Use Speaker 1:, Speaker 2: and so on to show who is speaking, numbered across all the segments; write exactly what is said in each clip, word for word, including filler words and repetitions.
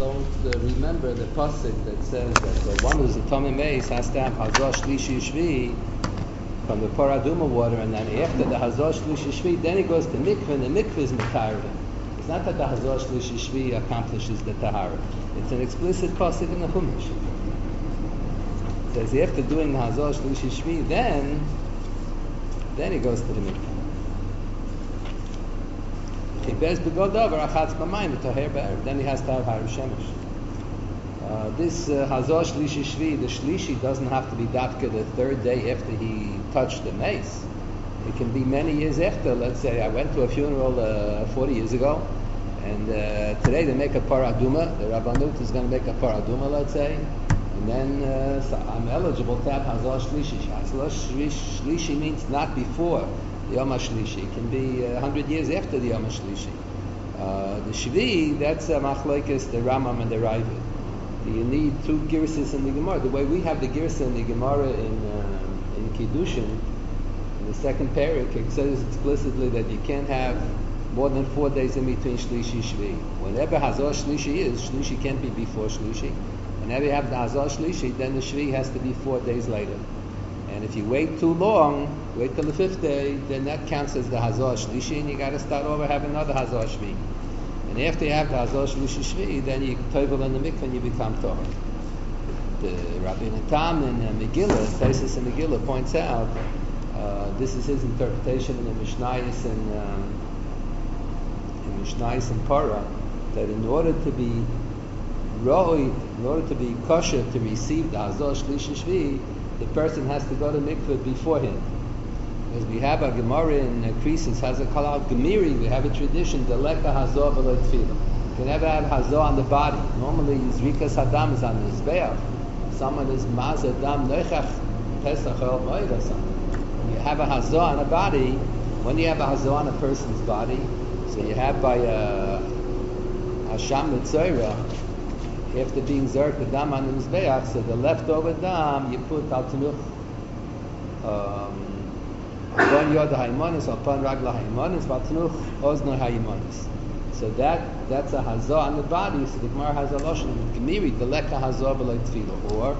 Speaker 1: don't uh, remember the pasuk that says that the one who's a Tomei Meis has to have Hazah Shlishi Shvi from the Paraduma water, and then after the Hazah Shlishi Shvi, then he goes to mikveh, and the mikveh is Metareh. It's not that the Hazah Shlishi Shvi accomplishes the Tahara. It's an explicit pasuk in the Chumash. It says after doing the Hazah Shlishi Shvi, then then he goes to the mikveh. Then he has to have Haru Shemesh. Uh, this uh, Hazah Shlishi Shvi, the Shlishi doesn't have to be Dafka the third day after he touched the mace. It can be many years after. Let's say I went to a funeral uh, forty years ago, and uh, today they make a paraduma. The Rabbanut is going to make a paraduma, let's say, and then uh, so I'm eligible to have Hazah Shlishi. Hazah Shlishi means not before the Yom HaShlishi. It can be a hundred years after the Yom HaShlishi. Uh, the Shvi, that's a machlokes, the Rambam and the Ravid. You need two girses in the Gemara. The way we have the girsa in the Gemara in uh, in Kiddushin, in the second parak, it says explicitly that you can't have more than four days in between Shlishi Shvi. Whenever Hazah Shlishi is, Shlishi can't be before Shlishi. Whenever you have the Hazah Shlishi, then the Shvi has to be four days later. And if you wait too long, wait till the fifth day, then that counts as the Hazah Shlishi, and you got to start over, have another Hazah Shvi. And after you have the Hazah Shlishi Shvi, then you tovel in the mikveh and you become Torah. The Rabbeinu Tam in uh, Megillah, Taisus in Megillah points out, uh, this is his interpretation in the Mishnayos and um, in Mishnayos and Parah, that in order to be Roi, in order to be kosher to receive the Hazah Shlishi Shvi, the person has to go to mikveh beforehand. As we have a Gemara in uh, Krisis, has a call out Gemiri, we have a tradition, the leka hazah v'lo tefillah. You can never have hazah on the body. Normally, Zrikas Hadam is on the Mizbeach. Someone is Maz Adam Neichach Pesach El Moed or something. When you have a hazah on a body, when you have a hazah on a person's body, so you have by a Hasham Mitzorah, after being Zerk the Dam on the Mizbeach, so the leftover Dam, you put al Tanuch, um, upon Yod HaImonis, upon Ragla HaImonis, Vatnuch Ozno HaImonis. So that that's a hazah on the body. So the Gemara has a loshon Gemiri, the leka hazah v'lo tefillah. Or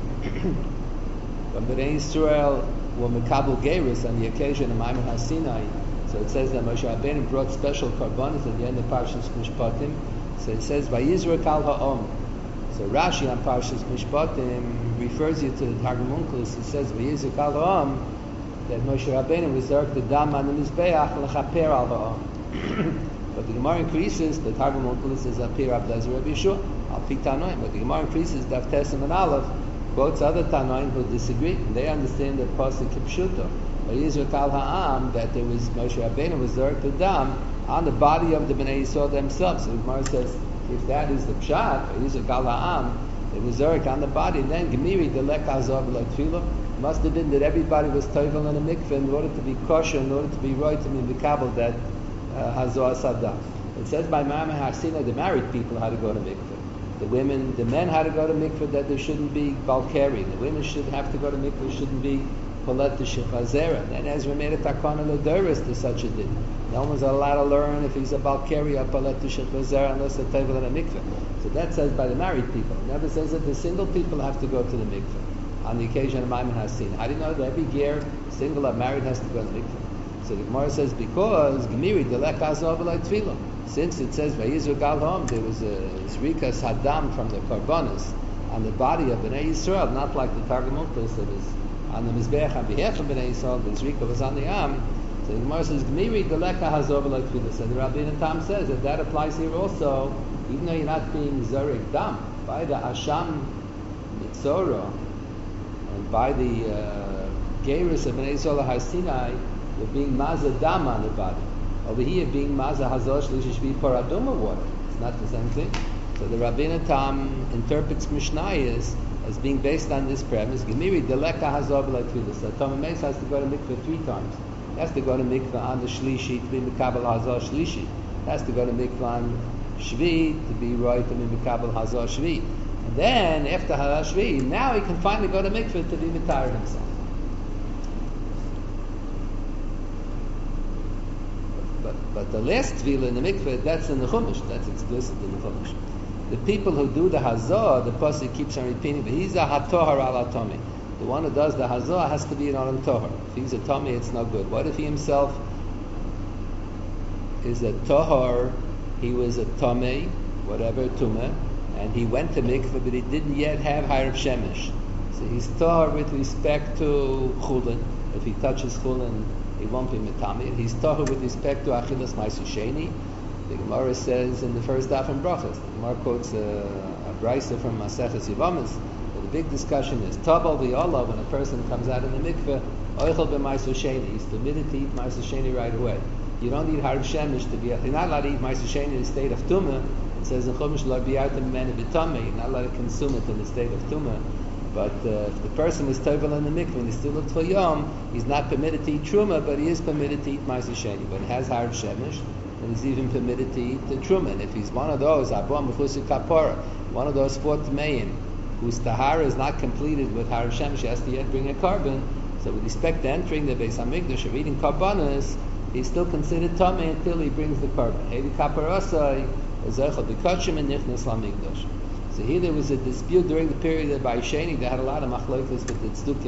Speaker 1: when Bnei Yisrael were mekabel gerus on the occasion of Maimon HaSinai, so it says that Moshe Rabbeinu brought special karbonos at the end of Parshas Mishpatim. So it says Vayizrek al ha'om. So Rashi on Parshas Mishpatim refers you to the Targum Onkelos. It says Vayizrek al ha'om, that Moshe Rabbeinu reserved the dam on the Mizbeach l'chaper al ha'om. But the Gemara increases, the Targum Onkelos says Apir Abdaz Rabbi Yeshua, al pi Tanoim. But the Gemara increases, Daf Tesem and Aleph, quotes other Tanoim who disagree, and they understand the pasuk Kipshuto. Vayizrek al ha'am, that there was Moshe Rabbeinu reserved the dam on the body of the Bnei Yisrael themselves. So the Gemara says, if that is the pshat, Vayizrek al ha'am, it was reserved on the body, then Gemiri the lek hazah v'lo tefillah. Must have been that everybody was tovel in a mikveh in order to be kosher, in order to be right to be mikabel that uh, hazah sadah. It says by Maimon HaSinai, the married people had to go to mikveh. The women, the men had to go to mikveh that there shouldn't be balkari. The women should have to go to mikveh, shouldn't be polet to shechazera. Then Ezra made a takana l'doros to such a din. No one's allowed to learn if he's a balkari or polet to shechazera unless they're tovel in a mikveh. So that says by the married people. It never says that the single people have to go to the mikveh on the occasion of Maimon HaSinai. How do you know that every gear, single or married, has to go to the mikveh? So the Gemara says, because Gemiri, the lek hazah v'lo tefillah. Since it says, Vayizrek al ha'om, there was a Zrikas Hadam from the Karbonos on the body of Bnei Yisrael, not like the Targum Onkelos that is on the Mizbeach on behalf of Bnei Yisrael, the Zrika was on the Am. So the Gemara says, Gemiri, the lek hazah v'lo tefillah. So the Rabbeinu Tam says that that applies here also, even though you're not being Zarek Dam, by the Hasham Mitzorah, and by the uh, Gerus of Bnei Yisrael HaSinai, you're being Maza Dam on the body. Over here, being Maza Hazah Shlishi Shvi Paraduma water. It's not the same thing. So the Rabbeinu Tam interprets Mishnayos as being based on this premise. Gemiri, the leka hazah v'lo tefillah. So Tomei Meis has to go to mikveh three times. He has to go to mikveh on the Shlishi to be Mikabel Hazah Shlishi. He has to go to mikveh on Shvi to be right to be Mikabel Hazah Shvi. And then, after Hazah Shvi, now he can finally go to mikveh to be Mitar himself. But, but the last tefillah in the mikveh, that's in the Chumash. That's explicit in the Chumash. the people who do the hazah, the pasuk keeps on repeating, he's a hatohar ala tomi. The one who does the hazah has to be an aron tohar. If he's a tomi, it's no good. What if he himself is a tohar? He was a tomi, whatever tumah, and he went to mikveh, but he didn't yet have hayrav shemesh. So he's tohar with respect to chulin. If he touches chulin, he won't be metami. He's tohar with respect to achilas ma'aser sheni. The Gemara says in the first daf in brachas. The Gemara quotes a, a brisa from Maseches Yevamos. The big discussion is tabal v'olav, when a person comes out of the mikveh, oichel b'ma'aser sheni. He's permitted to eat ma'aser sheni right away. You don't need hayrav shemesh to be. You're not allowed to eat ma'aser sheni in the state of tumah. It says in Chumash lo biyartem mimenu b'tameh. You're not allowed to consume it in the state of tumah. But uh, if the person is tovel in the mikveh and he's still at tfil yom, he's not permitted to eat truma, but he is permitted to eat ma'aser sheni. But it has hayrav shemesh, and he's even permitted to eat the truma. And if he's one of those abom b'chusi kapora, one of those four tmeim, whose tahara is not completed with hayrav shemesh, he has to yet bring a carbon. So with respect to entering the Beis Hamikdash or eating karbanos, he's still considered tamei until he brings the carbon. Hevi kaparasai ezechel b'kachim and nichnas lamikdash. So here there was a dispute during the period of Bayisheni. They had a lot of machlokes with the tzdukim.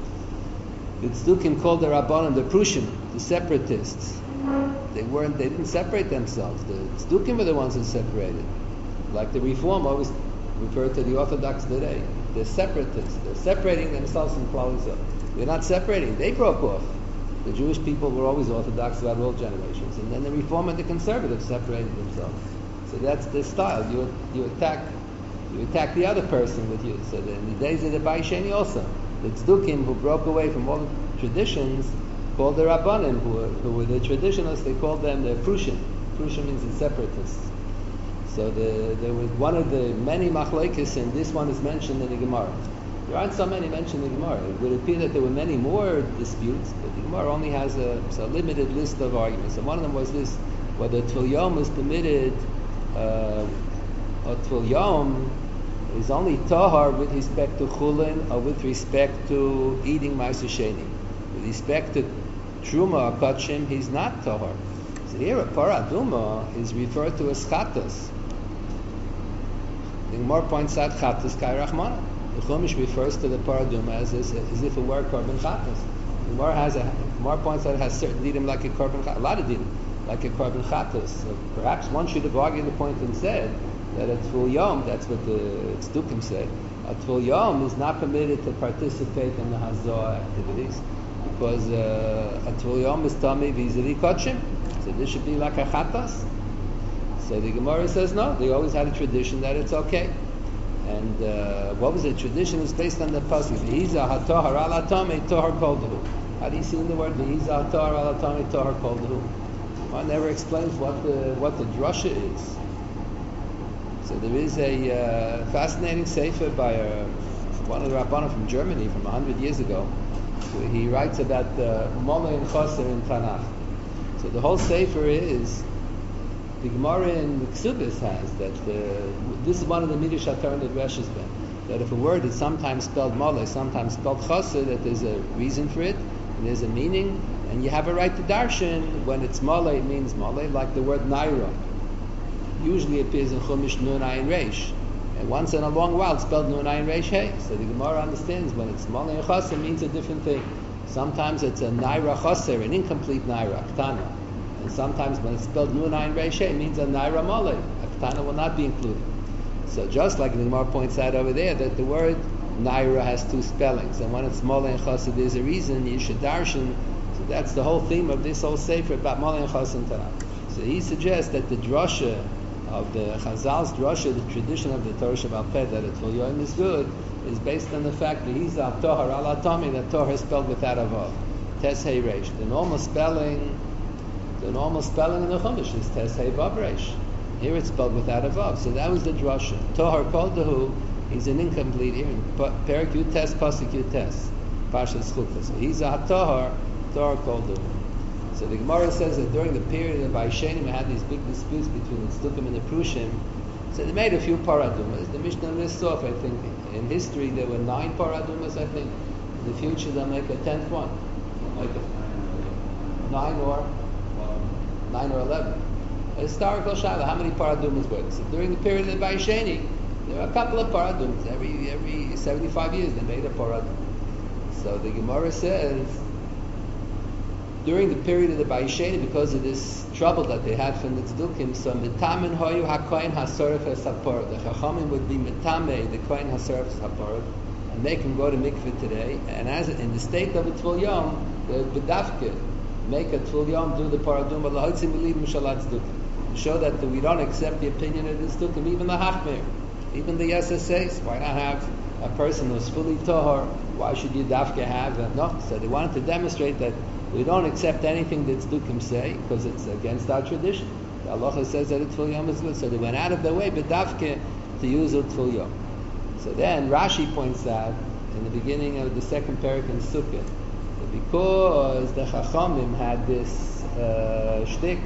Speaker 1: The tzdukim called the rabbanim the prushim, the separatists. They weren't. They didn't separate themselves. The tzdukim were the ones who separated. Like the Reform always referred to the Orthodox today. They're separatists. They're separating themselves from Klal Yisrael. We're not separating. They broke off. The Jewish people were always Orthodox throughout all generations, and then the Reform and the Conservatives separated themselves. So that's the style. You you attack. You attack the other person with you. So in the days of the Bayisheni also, the tzdukim who broke away from all the traditions called the Rabbanim, who were, who were the traditionalists, they called them the Prushim. Prushim means the separatists. So the, there was one of the many machlokes, and this one is mentioned in the Gemara. There aren't so many mentioned in the Gemara. It would appear that there were many more disputes, but the Gemara only has a, a limited list of arguments. And one of them was this, whether Tfil Yom was permitted, uh, or Tfil Yom is only tahar with respect to chulin or with respect to eating ma'aser sheni. With respect to truma or kachim, he's not tahar. So here a paraduma is referred to as chatas. The Gemara points out chatas kai rachmana. The Chumash refers to the paraduma as, as, as if it were korban chatas. The Gemara has a Gemara points out it has certain dinim like a korban chatas, a lot of dinim like a korban chatas. So perhaps one should have argued the point and said that at Tfil Yom, that's what the tzdukim say, at Tfil Yom is not permitted to participate in the hazah activities because uh, at Tfil Yom is tami vis-a-vis kachim. So this should be like a chatas. So the Gemara says no. They always had a tradition that it's okay. And uh, what was the tradition? It's based on the pasuk. V'hiza hatohar ala tami tohar kol dehu. How do you see in the word v'hiza hatohar ala tami tohar kol dehu? One never explains what the what the drasha is. So there is a uh, fascinating sefer by a, one of the Rabbanim from Germany from a hundred years ago, where he writes about the Mole and Choser in Tanakh. So the whole sefer is, the Gemara in the Ksubis has, that uh, this is one of the Midrash HaTorah that Rashi's been, that if a word is sometimes spelled Mole, sometimes spelled Choser, that there's a reason for it, and there's a meaning, and you have a right to darshan. When it's Mole, it means Mole, like the word Naira. Usually appears in Chumash Nun Ayin Reish, and once in a long while it's spelled Nun Ayin Reish Hey. So the Gemara understands when it's Malay and Chaser means a different thing. Sometimes it's a Naira Chaser, an incomplete Naira, Ktana, and sometimes when it's spelled Nun Ayin Reish Hey, it means a Naira Malay. A Ktana will not be included. So just like the Gemara points out over there that the word Naira has two spellings, and when it's Malay and Chaser, there's a reason you should darshan. So that's the whole theme of this whole sefer about Malay and Chaser and Tanakh. So he suggests that the drasha of the Chazal's drasha, the tradition of the Torah Shabbat Peh, that at Tfil Yom is good, is based on the fact that he's al Tohar ala Tami, that Torah is spelled without a vav. Tes Hey Reish. The normal spelling, the normal spelling in the Chumash is Tes Hey Vav Reish. Here it's spelled without a vav. So that was the drasha. Tohar Kol Dehu, he's an incomplete here. Perik Yud Tes, Pasuk Yud Tes. Parshas Chukas. So he's a Tohar, Tohar Kol Dehu. So the Gemara says that during the period of Bayisheni we had these big disputes between the Tzdukim and the Prushim. So they made a few paradumas. The Mishnah lists off, I think, in history there were nine paradumas, I think. In the future they'll make a tenth one. Like a nine or nine or eleven. A historical shaila. How many paradumas were there? So during the period of the Bayesheni, there were a couple of paradumas. Every every seventy-five years they made a paradum. So the Gemara says, during the period of the Bayesheni, because of this trouble that they had from the Tzdukim, so mitamin hoyu hakohen hasoref esapor. The Chachamim would be mitame the kohen hasoref esapor, and make him go to mikveh today. And as in the state of a tvul yom, the bedavke make a tvul yom do the paradum lahotzim believe mishalat Tzdukim, to show that we don't accept the opinion of the Tzdukim, even the Hachmir, even the S S As. Why not have a person who's fully tahor? Why should you davke have a, no? So they wanted to demonstrate that we don't accept anything that Tzdukim say because it's against our tradition. The halacha says that a Tful Yom is good, so they went out of their way, but davke, to use a Tful Yom. So then Rashi points out in the beginning of the second parak in Sukkot that because the Chachamim had this uh, shtick,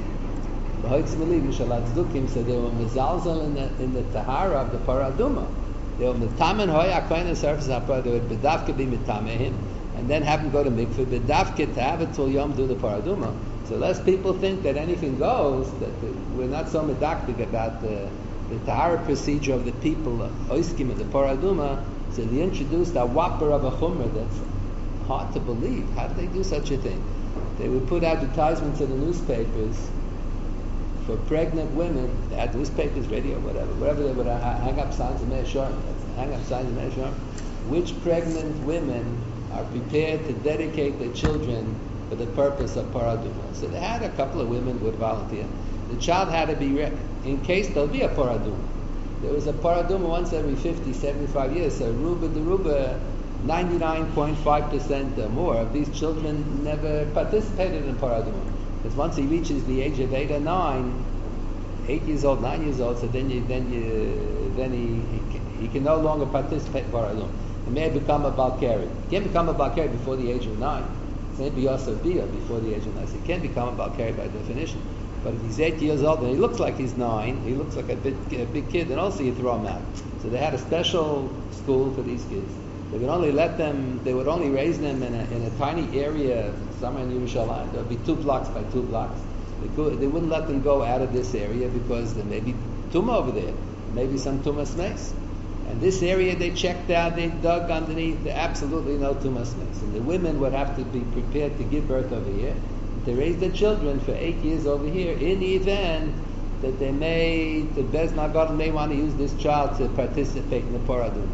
Speaker 1: so they were mezalzel in the in the tahara of the paraduma. They were mitamen hoya kohen surface hapar. They would bedavke be mitamehim, and then have him go to mikveh bedavke to have it till yom do the paraduma. So lest people think that anything goes, that the, we're not so medactic about the the tahara procedure of the people oiskim of the paraduma. So they introduced a whopper of a chumrah that's hard to believe. How did they do such a thing? They would put advertisements in the newspapers for pregnant women. They had newspapers, radio, whatever, wherever they would hang up signs of Meir Sharm, hang up signs of Meir Sharm, which pregnant women are prepared to dedicate their children for the purpose of paraduma. So they had a couple of women who would volunteer. The child had to be ready in case there'll be a paraduma. There was a paraduma once every fifty, seventy-five years. So Ruba de Ruba, ninety-nine point five percent or more of these children never participated in paraduma. Because once he reaches the age of eight or nine, eight years old, nine years old, so then you, then you, then he, he, can, he can no longer participate in paraduma. He may become a balkari. He can't become a balkari before the age of nine. Maybe also bia before the age of nine. So he can't become a balkari by definition. But if he's eight years old and he looks like he's nine, he looks like a big, a big kid, then also you throw him out. So they had a special school for these kids. They would only let them, they would only raise them in a, in a tiny area somewhere in Yerushalayim. There would be two blocks by two blocks. They, could, they wouldn't let them go out of this area because there may be tumah over there, maybe some tumah smeis. And this area they checked out, they dug underneath, there absolutely no tumah smeis. And the women would have to be prepared to give birth over here, to raise their children for eight years over here, in the event that they may, the Bez Nagad may want to use this child to participate in the paradum.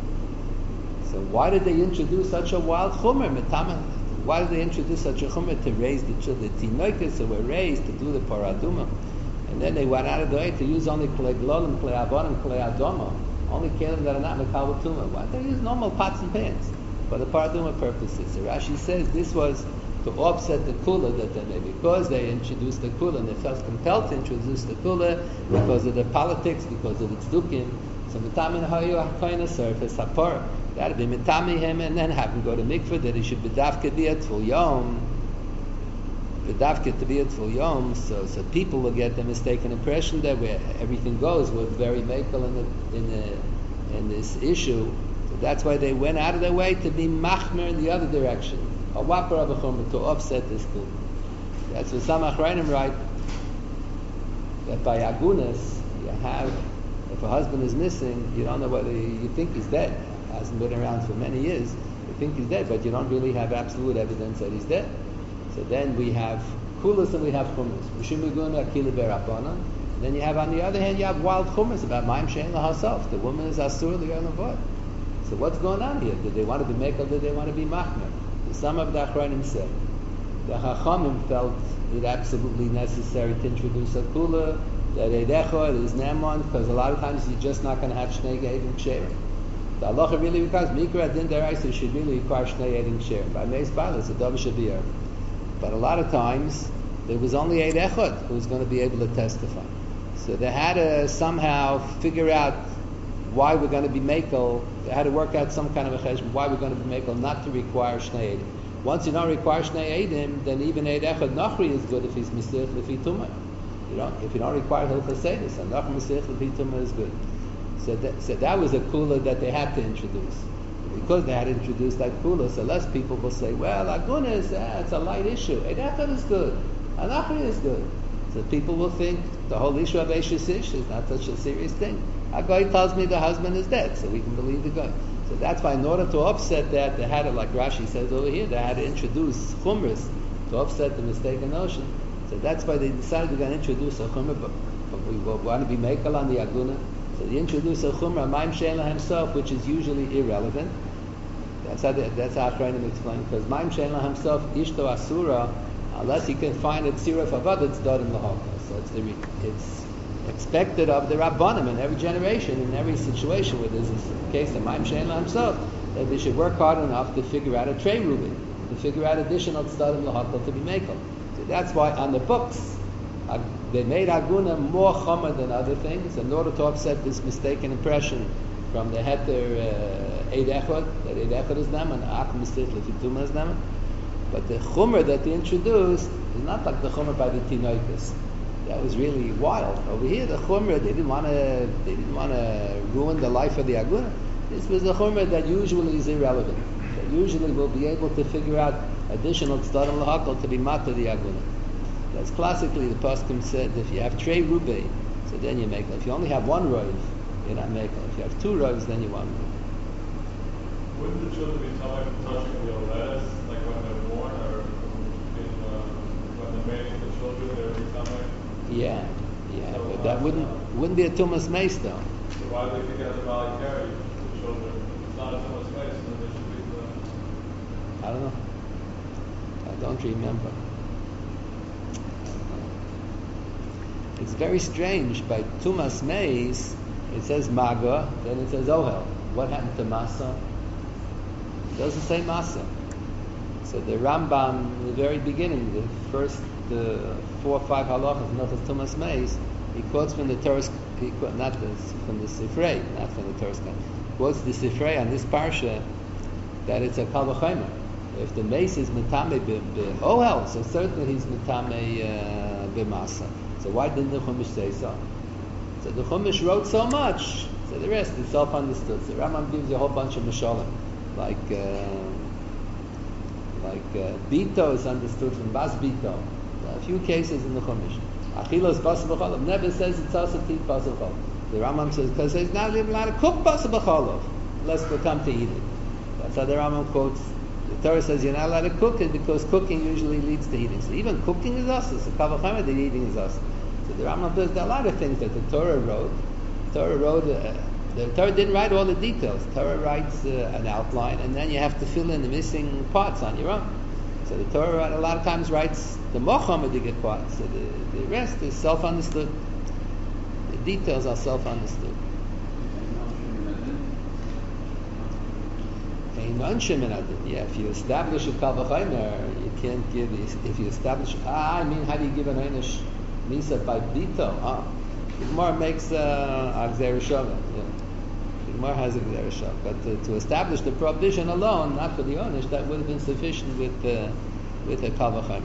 Speaker 1: So why did they introduce such a wild chumrah? Why did they introduce such a chumrah to raise the children? The tinoikas who were raised to do the paraduma, and then they went out of the way to use only klei glolim, klei avonim, klei adoma, only kelim that are not mekabel tumah. Why did they use normal pots and pans for the paraduma purposes? So Rashi says this was to offset the kula that they made, because they introduced the kula and they felt compelled to introduce the kula because of the politics, because of the tzdukim. So mitamin hayu hakoyna surface hapar. That would be mitami him, and then have him go to mikveh, that he should be dafke be a tful yom, be dafke to be a tful yom. So, so people will get the mistaken impression that where everything goes, we're very makel in the in the in this issue. So that's why they went out of their way to be machmer in the other direction, a whopper of a chumrah, to offset this kul. That's what some achrayim write, that by agunas you have, if a husband is missing, you don't know whether you think he's dead. Hasn't been around for many years. You think he's dead, but you don't really have absolute evidence that he's dead. So then we have kulas and we have chumras. Then you have, on the other hand, you have wild chumras about ma'im she'en lahasof. The woman is asur l'yonavod. So what's going on here? Did they want to be mekel? Did they want to be machmer? Some of the achronim said the chachamim felt it absolutely necessary to introduce a kula, that eidechod is nemon, because a lot of times you're just not going to have shnei ge'edim ksherim. The halacha really requires mikra din deraisa should really require shnei edim ksherim. By meis balas, the davar should be earned. But a lot of times there was only eid echad who was going to be able to testify. So they had to somehow figure out why we're going to be mekel. They had to work out some kind of a cheshbon why we're going to be mekel not to require shnei edim. Once you don't require shnei edim, then even eid echad nachri is good if he's misich lefi tumah. You know, if you don't require hilchos sedus, and nachri misich lefi tumah is good. So that, so that was a kula that they had to introduce. Because they had introduced that kula, so less people will say, well, agunas, eh, it's a light issue. Eid echad is good. Anachri is good. So people will think the whole issue of Eishes Ish is not such a serious thing. A guy tells me the husband is dead, so we can believe the guy. So that's why in order to offset that, they had to, like Rashi says over here, they had to introduce chumras to offset the mistaken notion. So that's why they decided they're going to introduce a chumrah, but, but we want to be makel on the aguna. So they introduce a chumrah, Maim She'en himself, which is usually irrelevant. That's how they, that's how Achrayim explain, because Maim She'en himself, Ishto Asura, unless you can find it Tziruf Avad, it's Dorim L'Hokah. So it's, the, it's expected of the Rabbanim in every generation, in every situation where there's a case of Maim She'en himself, that they should work hard enough to figure out a Trey Rubin, to figure out additional Tzadim L'Hokah to be Mekel. So that's why on the books, uh, they made Aguna more Chomer than other things in order to offset this mistaken impression from the Heter Eid Echad, that Eid Echad is Nama, and Ak Misit Lefituma is Nama. But the Chomer that they introduced is not like the Chomer by the Tinoikus. That was really wild. Over here, the Chomer, they didn't want to they didn't want to ruin the life of the Aguna. This was the Chomer that usually is irrelevant. That usually will be able to figure out additional Tzadim L'Hakol to be Mata the Aguna. That's classically the Paskim said, if you have Trey Rubei, so then you make. If you only have one Roiv, you're not making. If you have two Roivs, then you want to.
Speaker 2: Wouldn't the children be telling from touching the Oledas, like when they're born, or in, uh, when they're mating the children, they're becoming?
Speaker 1: Yeah, yeah,
Speaker 2: So
Speaker 1: but that wouldn't wouldn't be a Tumas Meis though.
Speaker 2: So why do they think it has a valid carry the children? It's not a Tumas Meis, then they should be the...
Speaker 1: I don't know. I don't remember. It's very strange. By Tumas Meis, it says Maga, then it says Ohel. What happened to Masa? It doesn't say Masa. So the Rambam, in the very beginning, the first uh, four or five halachas, Nochas Tumas Meis, he quotes from the Torah, he quote, not this, from the Sifrei, not from the Torah, he quotes the Sifrei on this parsha that it's a Kal V'chomer. If the Meis is Metame Ohel, so certainly he's Metame B'Masa. So why didn't the Chumash say so? So the Chumash wrote so much, so the rest is self-understood. So Rambam gives you a whole bunch of Mishalim, like uh, like uh, Bito is understood from Bas Bito. A few cases in the Chumash. Achilos Basar B'Cholov never says it's also to eat Basar B'Cholov. The Rambam says because he's not even allowed to cook Basar B'Cholov unless they come to eat it. That's how the Rambam quotes. The Torah says you're not allowed to cook it because cooking usually leads to eating. So even cooking is us. So Kal V'chomer, the eating is us. So the Rambam says there are a lot of things that the Torah wrote. The Torah wrote. Uh, the Torah didn't write all the details. The Torah writes uh, an outline, and then you have to fill in the missing parts on your own. So the Torah a lot of times writes the Mochammedic part. So the, the rest is self-understood. The details are self-understood. Yeah, if you establish a Kal V'chomer, you can't give. If you establish, ah, I mean, how do you give an einish misa by bito? Ah, the Gemara makes a gzera shava. Yeah, the Gemara has a gzera shava. But to, to establish the prohibition alone, not for the einish, that would have been sufficient with uh, with a Kal V'chomer.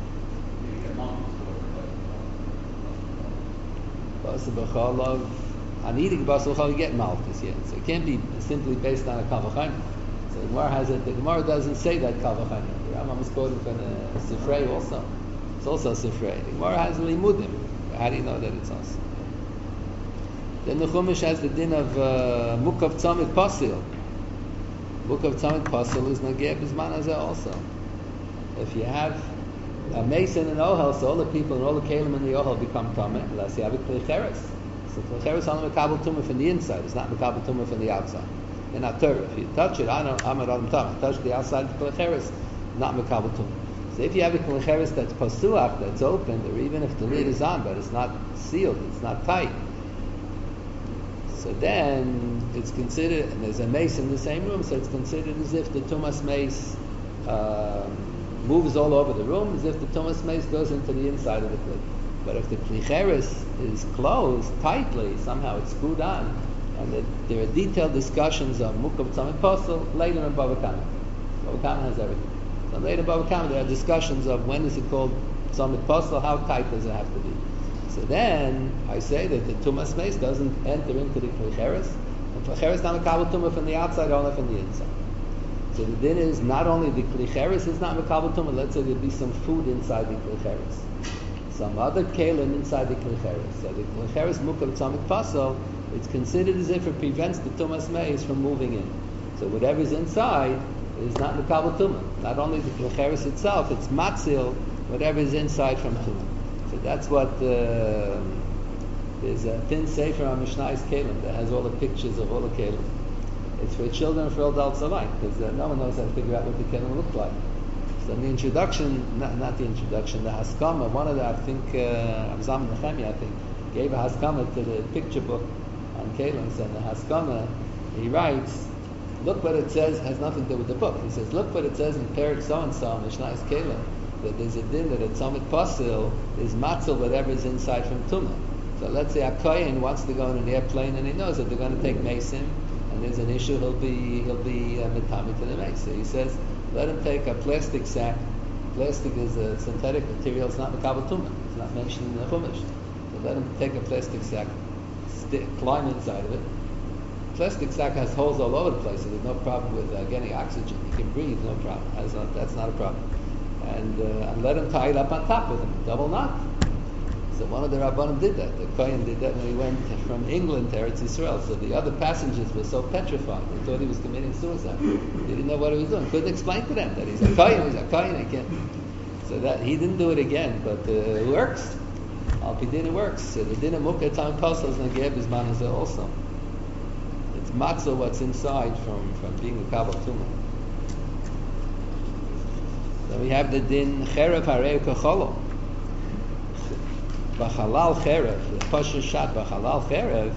Speaker 1: Basar B'Cholov, on eating Basar B'Cholov, you get malchus. Yeah, so it can't be simply based on a Kal V'chomer. So the Gemara has it. The Gemara doesn't say that Kal V'chomer. The Rambam is quoting from the Sifrei also. It's also Sifrei. The Gemara has limudim. How do you know that it's us? Then the Chumash has the din of uh, Mukav Tzamid Pasil. Mukav Tzamid Pasil is Nageh B'zman Hazeh also. If you have a mason in Ohel, so all the people and all the Kalim in the Ohel become Tameh, unless you have a Klicheres. So Klicheres only Mekabel Tumah from the inside. It's not Mekabel Tumah from the outside. In our Torah, if you touch it, I know I'm Adam Tam. Touch the outside of the Klicheres, not Mekabel Tumah. So if you have a Klicheres that's Pasuach, that's open, or even if the lid is on, but it's not sealed, it's not tight, so then it's considered, and there's a mace in the same room, so it's considered as if the Tumas mace um, moves all over the room, as if the Tumas mace goes into the inside of the Kli. But if the Klicheres is closed tightly, somehow it's screwed on, and it, there are detailed discussions of Mukav Tzamid Pasul later in Bava Kama. Bava Kama has everything. So later in Bava Kama there are discussions of when is it called Tzamid Pasul, how tight does it have to be. So then I say that the Tumas Meis doesn't enter into the Klicheres. And Klicheres is not a Mekabel Tumah from the outside, only from the inside. So the din is not only the Klicheres is not Mekabel Tumah, let's say there'd be some food inside the Klicheres. some other kelim inside the klicheres. So the klicheres mukar tzamik pasol, it's considered as if it prevents the tumas meis from moving in. So whatever's inside is not mekabel tumah. Not only the klicheres itself, it's matzil whatever is inside from tumah. So that's what uh, there's a thin sefer on Mishnah's kelim that has all the pictures of all the kelim. It's for children and for adults alike, because uh, no one knows how to figure out what the kelim look like. So in the introduction, not, not the introduction, the Haskama, one of the, I think, uh, Abzam Nechemi, I think, gave a Haskama to the picture book on kelims, and the Haskama, he writes, look what it says, has nothing to do with the book. He says, look what it says in Perik so-and-so, Mishnah's kelim, that there's a din that a tzomit pasil is matzil whatever is inside from tumah. So let's say a kohen wants to go on an airplane and he knows that they're going to take mesim, and there's an issue, he'll be he'll be uh, mitami to the meis. So he says, let him take a plastic sack. Plastic is a synthetic material, it's not mekabel tumah. It's not mentioned in the Chumash. So let him take a plastic sack, stick, climb inside of it. Plastic sack has holes all over the place, so there's no problem with uh, getting oxygen. He can breathe, no problem. That's not, that's not a problem. And, uh, and let him tie it up on top with him, double knot. So one of the Rabbanim did that. The Kohen did that when he went from England to Eretz Yisrael. So the other passengers were so petrified. They thought he was committing suicide. They didn't know what he was doing. Couldn't explain to them that he's a Kohen, he's a Kohen again. So that he didn't do it again, but uh, it works. Al Pidin it works. So the din of Mukha Tam Pasal is Negeb is Manazah also. It's matzah what's inside from, from being a Kabbalah Tumah. So we have the din Cherev Harei Kacholo. B'chalal cherev, the pasha shot b'chalal cherev.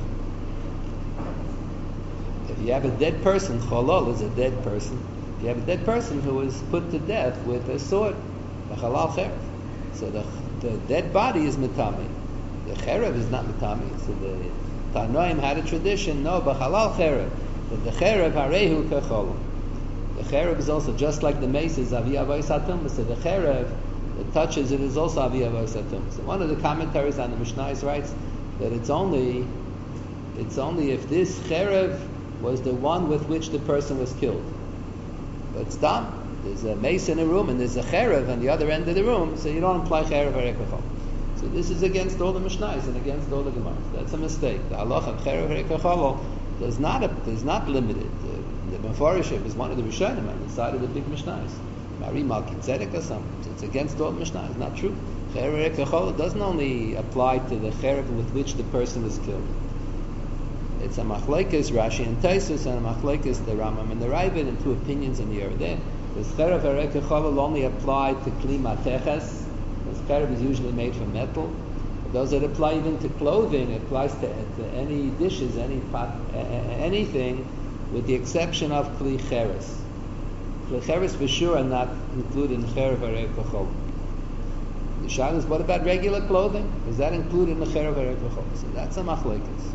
Speaker 1: If you have a dead person, cholol is a dead person. If you have a dead person who was put to death with a sword, b'chalal cherev. So the the dead body is mitami. The cherev is not mitami. So the Tanoim had a tradition, no b'chalal cherev, but the cherev harehu kachol. The cherev is also just like the mace is avi avos hatum. So the cherev, it touches it is also avi avos hatum. So one of the commentaries on the Mishnah writes that it's only it's only if this cherev was the one with which the person was killed. But it's done. There's a mace in a room and there's a cherev on the other end of the room, so you don't apply cherev harekachol. So this is against all the Mishnahs and against all the Gemaras. That's a mistake. The halacha cherev harekachol does not is not limited. The, the Meforshim is one of the Rishonim on the side of the big Mishnahs. Mari Malki Tzedek or something. It's against all the Mishnahs. It's not true. Cherev harekachol doesn't only apply to the cherev with which the person was killed. It's a machlekes Rashi and Taisus, and a machlekes the Rambam and the Ravid, and two opinions in the area there. This cherev harekachol will only apply to kli mateches. This cherev is usually made from metal. But those that apply even to clothing, it applies to, to any dishes, any pot, uh, anything, with the exception of kli cheres. Kli cheres for sure are not included in cherev harekachol. The shayla is, what about regular clothing? Is that included in the cherev harekachol? So that's a machlekes.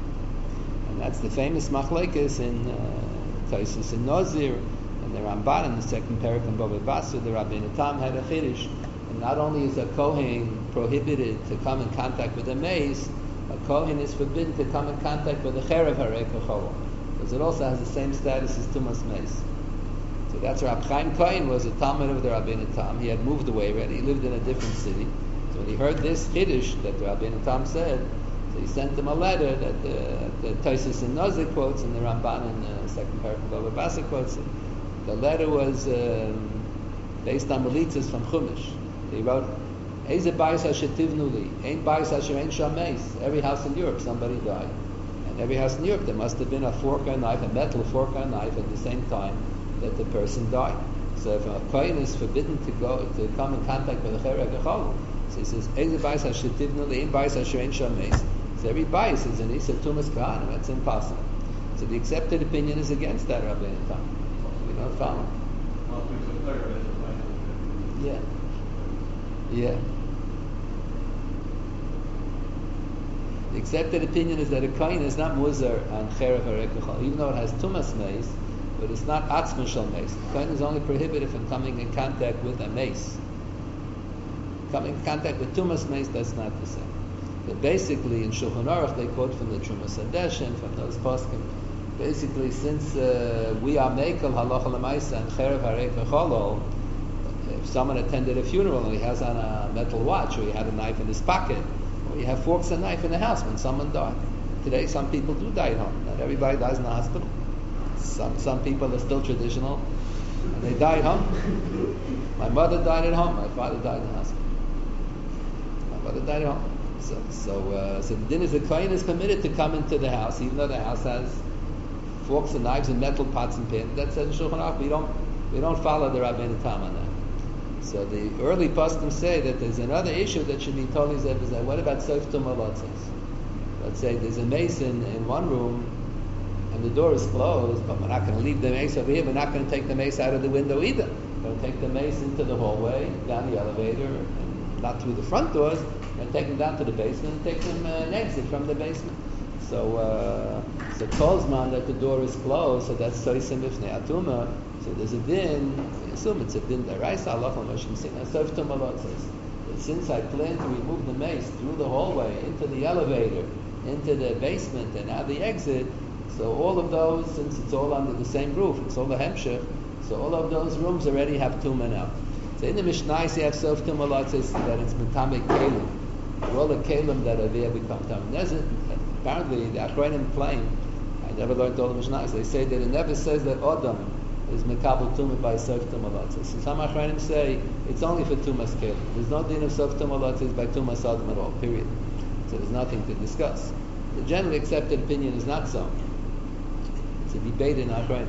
Speaker 1: And that's the famous machlekes in uh, Taisus and Nazir, and the Ramban in the second parak in Bava Basra. The Rabbeinu Tam had a chiddush, and not only is a kohen prohibited to come in contact with a mace, a kohen is forbidden to come in contact with a cherev harekachol, because it also has the same status as tumas mace. So that's Rab Chaim Kohen was a talmid of the Rabbeinu Tam. He had moved away already. He lived in a different city. So when he heard this chiddush that the Rabbeinu Tam said, so he sent him a letter that the, the Taisus and Nazir quotes and the Ramban in the second parak of Bava Basra quotes. The letter was um, based on melitzas from Chumash. He wrote, "Eze bayis asher tivnu li, ein bayis asher ein sham meis." Every house in Europe, somebody died, and every house in Europe there must have been a fork or a knife, a metal fork or a knife, at the same time that the person died. So if a kohen is forbidden to go to come in contact with a cherev harekachol, so he says, "Eze bayis asher tivnu li, ein bayis asher ein sham meis." So every bayis is an isa tumas kahanim. That's impossible. So the accepted opinion is against that, Rabbeinu Tam. We don't follow. Yeah. Yeah. The accepted opinion is that a kohen is not muzar on cherev harekachol, even though it has tumas mace, but it's not atzma shel mace. The kohen is only prohibited from coming in contact with a mace. Coming in contact with tumas mace, that's not the same. But basically, in Shulchan Aruch, they quote from the Trumas Hadeshin, from those poskim. Basically, since uh, we are mekel halacha l'maisa and cherev harekachol, if someone attended a funeral and he has on a metal watch, or he had a knife in his pocket, or you have forks and knife in the house when someone died. Today, some people do die at home. Not everybody dies in the hospital. Some some people are still traditional, and they die at home. My mother died at home. My father died in the hospital. My mother died at home. So so uh, so the din is the kohen is permitted to come into the house, even though the house has forks and knives and metal pots and pans. That says in Shulchan Aruch. We don't we don't follow the Rabbeinu Tam on that. So the early poskim say that there's another issue that should be totally zeh b'zeh. What about soif tumalotzes? Let's say there's a mason in one room and the door is closed, but we're not going to leave the mace over here. We're not going to take the mace out of the window either. We're going to take the mace into the hallway, down the elevator, and not through the front doors. We're going to take them down to the basement and take them uh, an exit from the basement. So, uh, so Kolzman that the door is closed, so that's soisim b'fnei atuma. So there's a din. We assume it's a din daraisa. Allah Moshe Messina soif tumalotzes. But since I plan to remove the mace through the hallway into the elevator, into the basement, and out the exit. So all of those, since it's all under the same roof, it's all the hemshech, so all of those rooms already have tumah now. So in the Mishnah, you have sof tumalotzes that it's metamek kelim. All the kelim that are there become tameh. Apparently, the Achronim claim, I never learned all the Mishnahs, they say that it never says that Odom is mekabel tumah by sof tumalotzes. So some Achronim say it's only for tumas kelim. There's no din of sof tumalotzes by tumas Odom at all, period. So there's nothing to discuss. The generally accepted opinion is not so. It's a debate in Achronim.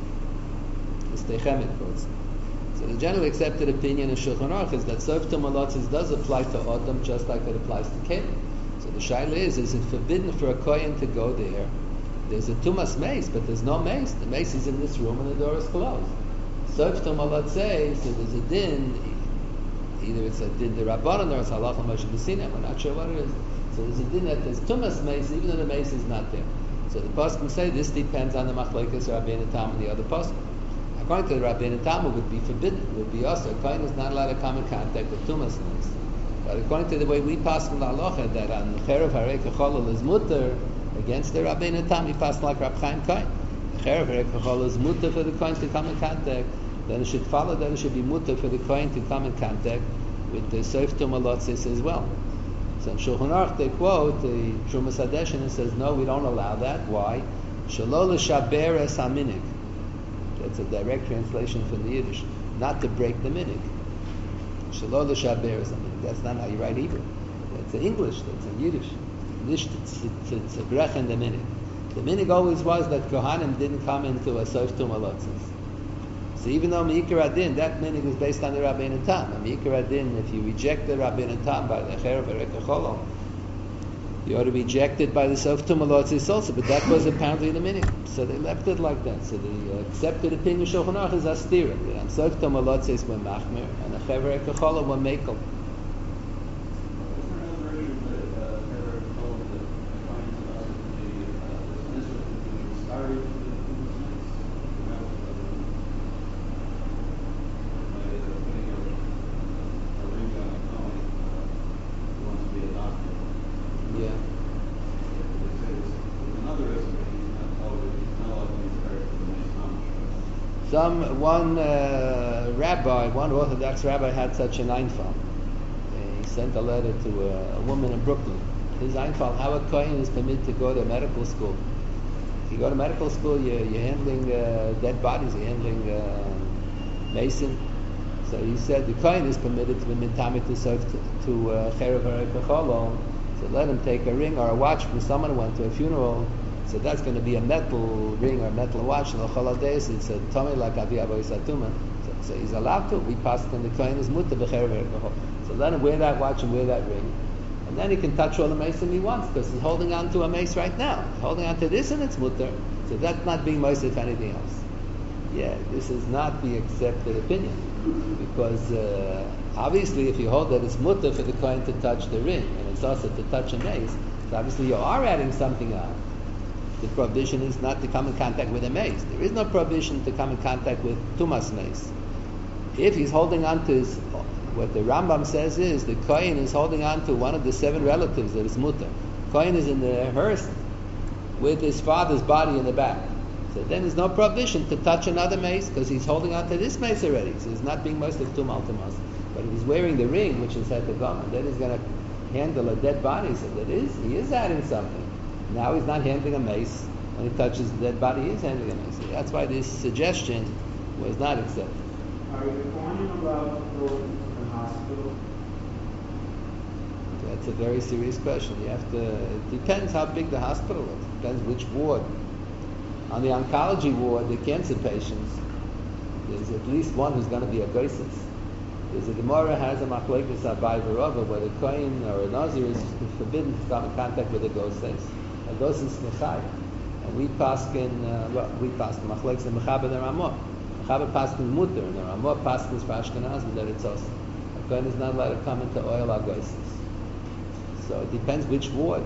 Speaker 1: It's Techemet quotes. So the generally accepted opinion in Shulchan Aruch is that sof tumalotzes does apply to Odom just like it applies to Kelim. So the shaila is, is it forbidden for a kohen to go there? There's a tumas mace, but there's no mace. The mace is in this room and the door is closed. Sof tumalotzes, so there's a din, either it's a din de Rabbanan or it's halacha Moshe Messina, we're not sure what it is. So there's a din that there's tumas mace, even though the mace is not there. So the poskim say this depends on the machlekes Rabbeinu Tam and the other poskim. According to the Rabbeinu Tam, it would be forbidden. It would be also a kohen is not allowed to come in contact with tumas mace. But according to the way we pass from the halacha, that on cherev harei kecholol is mutter, against the Rabbeinu Tam, he passed like Rab Chaim Kohen. Cherev harei kecholol is mutter for the kohen to come in contact. Then it should follow that it should be mutter for the kohen to come in contact with the soif tumalotzes as well. So in Shulchan Aruch they quote the Trumas Hadeshin and says, no, we don't allow that. Why? Shelo l'shaber es haminig. That's a direct translation from the Yiddish. Not to break the minig. Shelo l'shaber es haminig. That's not how you write Hebrew. That's in English. That's in Yiddish. Yiddish it's a grech and the minig. The minig always was that Kohanim didn't come into a soif tumalotzes. So even though Me'ikar Adin, that minig is based on the Rabbeinu Tam. And Me'ikar Adin, if you reject the Rabbeinu Tam by the Cherev Harei Kecholol, you ought to reject it by the sof tumalotzes also. But that was apparently the minig. So they left it like that. So the uh, accepted opinion of Shulchan Aruch is astira. That on sof tumalotzes were machmir, and the Cherev Harei Kecholol were mekel. Some one uh, rabbi, one Orthodox rabbi, had such an einfall. He sent a letter to a, a woman in Brooklyn. His einfall: how a kohen is permitted to go to medical school. If you go to medical school, you're, you're handling uh, dead bodies, you're handling uh, mason. So he said the kohen is permitted to be mitamit to serve to cherev harei kecholol. So let him take a ring or a watch from someone who went to a funeral. So that's going to be a metal ring or a metal watch. And it's a tummy like Avi Avois Atuma. So, so he's allowed to. We passed in the kohen is mutter b'cherev harei kecholol. So let him wear that watch and wear that ring. And then he can touch all the mace he wants, because he's holding on to a mace right now. He's holding on to this and it's mutter. So that's not being moist if anything else. Yeah, this is not the accepted opinion. Because uh, obviously if you hold that it's mutter for the kohen to touch the ring, and it's also to touch a mace, so obviously you are adding something on. The prohibition is not to come in contact with a mace. There is no prohibition to come in contact with tumas mace. If he's holding on to his, what the Rambam says is, the kohen is holding on to one of the seven relatives that is mutter. Kohen is in the hearse with his father's body in the back. So then there's no prohibition to touch another mace because he's holding on to this mace already. So he's not being most of Tum Altamas. But if he's wearing the ring, which is at the garment, then he's going to handle a dead body. So that is, he is adding something. Now he's not handling a mace. When he touches the dead body, he is handling a mace. So that's why this suggestion was not accepted.
Speaker 3: Are the Kohanim allowed to go into the hospital?
Speaker 1: That's a very serious question. You have to. It depends how big the hospital is. It depends which ward. On the oncology ward, the cancer patients, there's at least one who's going to be a goysis. There's a Gemara has a machlokes abai v'rava where the kohen or a nazir is forbidden to come in contact with a goysis. A goysis mechai, and we paskin. Uh, well, we paskin machlokes and mechaber the Ramah. Mechaber paskin mutter and the Ramah paskin for Ashkenazim that it's also. A kohen is not allowed to come into oil a goysis. So it depends which ward.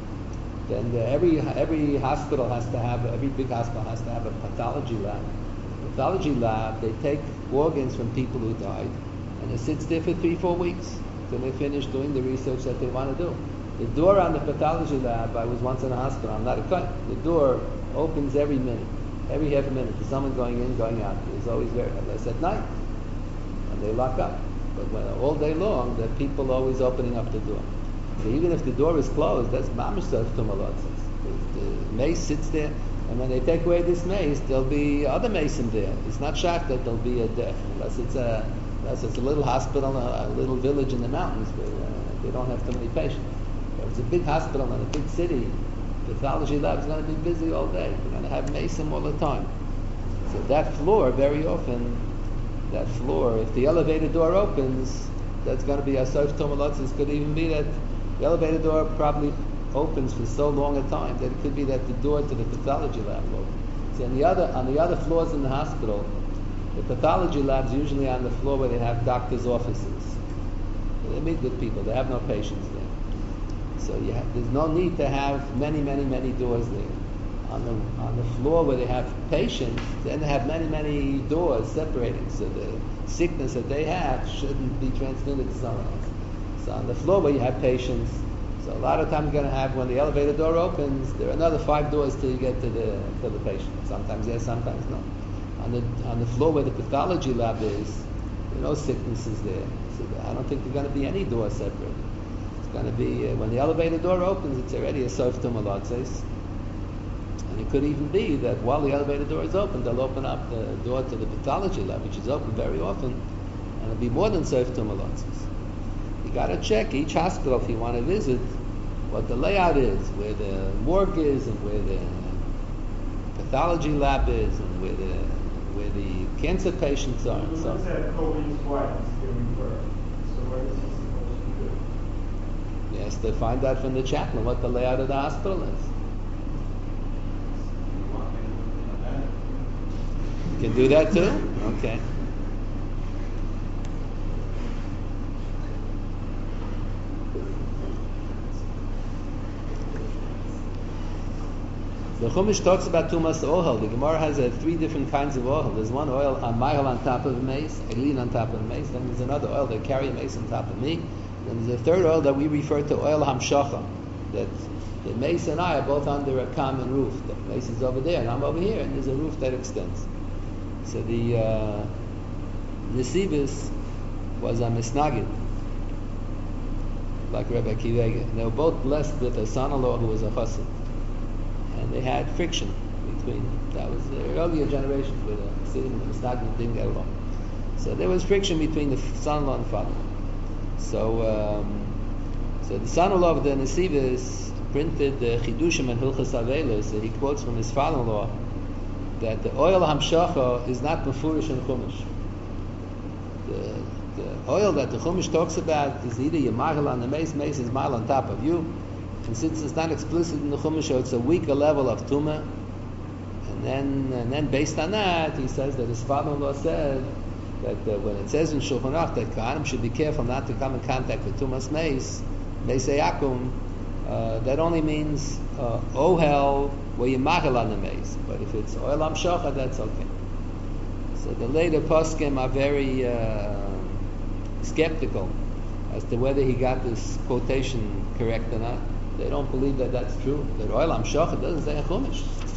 Speaker 1: Then the, every every hospital has to have every big hospital has to have a pathology lab. Pathology lab, they take organs from people who died, and it sits there for three four weeks till they finish doing the research that they want to do. The door on the pathology lab, I was once in a hospital. I'm not a cut. The door opens every minute, every half a minute. There's someone going in, going out. There's always very unless at night, and they lock up. But when all day long, there are people always opening up the door. So even if the door is closed, that's mamish tumalotzes. The mace sits there, and when they take away this mace, there'll be other mason there. It's not shocked that there'll be a death, unless it's a unless it's a little hospital, a, a little village in the mountains where uh, they don't have too many patients. But it's a big hospital in a big city. The pathology lab is going to be busy all day. We're going to have mason all the time. So that floor, very often, that floor, if the elevator door opens, that's going to be a sof tumalotzes. Could even be that. The elevator door probably opens for so long a time that it could be that the door to the pathology lab will open. See, on the other on the other floors in the hospital, the pathology lab's usually on the floor where they have doctors' offices. They meet with people. They have no patients there. So you have, there's no need to have many, many, many doors there. On the on the floor where they have patients, then they have many, many doors separating. So the sickness that they have shouldn't be transmitted to someone else. So on the floor where you have patients, so a lot of times you're going to have, when the elevator door opens, there are another five doors till you get to the to the patient. Sometimes yes, sometimes no. On the on the floor where the pathology lab is, there are no sicknesses there. So I don't think there are going to be any doors separated. It's going to be, uh, when the elevator door opens, it's already a sof tumalotzes. And it could even be that while the elevator door is open, they'll open up the door to the pathology lab, which is open very often, and it'll be more than sof tumalotzes. You got to check each hospital if you want to visit what the layout is, where the morgue is, and where the pathology lab is, and where the where the cancer patients are.
Speaker 3: Who
Speaker 1: So,
Speaker 3: looks at Kobe's wife giving birth? So what is he supposed to do?
Speaker 1: he has to find out from the chaplain what the layout of the hospital is. You can do that too? Okay. The Chumash talks about Tumas Ohel. The Gemara has uh, three different kinds of oil. There's one oil, a mahal on top of a mace, a lean on top of a mace. Then there's another oil that carry a mace on top of me. Then there's a third oil that we refer to oil hamshacha. That the mace and I are both under a common roof. The mace is over there and I'm over here, and there's a roof that extends. So the uh, Nesivus was a misnagid, like Rebbe Akiva. They were both blessed with a son-in-law who was a chassid. And they had friction between, that was the earlier generation where the Chassidim and the Misnagdim didn't get along. So there was friction between the son-in-law and father-in-law. So, um, so the son-in-law of the Nesivus printed the Chidushim and Hilchas Avelos. So he quotes from his father-in-law that the oil hamshacha is not mefurish in Chumash. The, the oil that the Chumash talks about is either your mahal on the mace, mace is mahal on top of you. And since it's not explicit in the Chumash, so it's a weaker level of Tumah. And then, and then based on that, he says that his father-in-law said that uh, when it says in Shulchan Aruch that Kohanim should be careful not to come in contact with Tumas Mace, Mace Yakum, uh, that only means uh, Ohel where you mahal on the mace. But if it's Oil Hamshacha, that's okay. So the later poskim are very uh, skeptical as to whether he got this quotation correct or not. They don't believe that that's true. That oil hamshacha doesn't say a chumash.